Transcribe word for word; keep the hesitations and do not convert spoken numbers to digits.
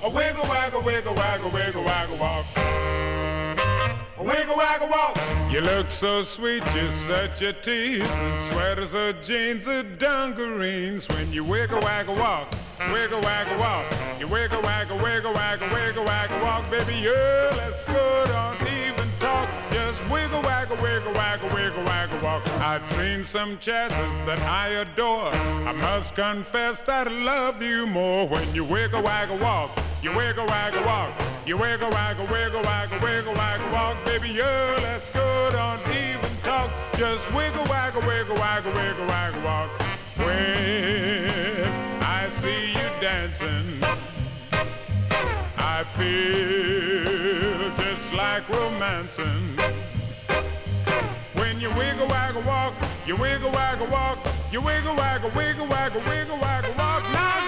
A wiggle, waggle, wiggle, waggle, wiggle, waggle, walk. A wiggle, waggle, walk. You look so sweet, you're such a tease. And sweaters or jeans or dungarees. When you wiggle, waggle, walk. Wiggle, waggle, walk. You wiggle, waggle, wiggle, waggle, wiggle, waggle, walk. Baby, yeah, let's go, don't even talk. Just wiggle, waggle, wiggle, waggle, wiggle, waggle, walk. I've seen some chances that I adore. I must confess that I love you more. When you wiggle, waggle, walk. You wiggle, waggle, walk. You wiggle, waggle, wiggle, waggle, wiggle, waggle, walk. Baby, yeah, let's go, don't even talk. Just wiggle, waggle, wiggle, waggle, wiggle, waggle, walk. When I see you dancing, I feel just like romancing. When you wiggle, waggle, walk, you wiggle, waggle, walk, you wiggle, waggle, wiggle, waggle, wiggle, waggle, walk. Now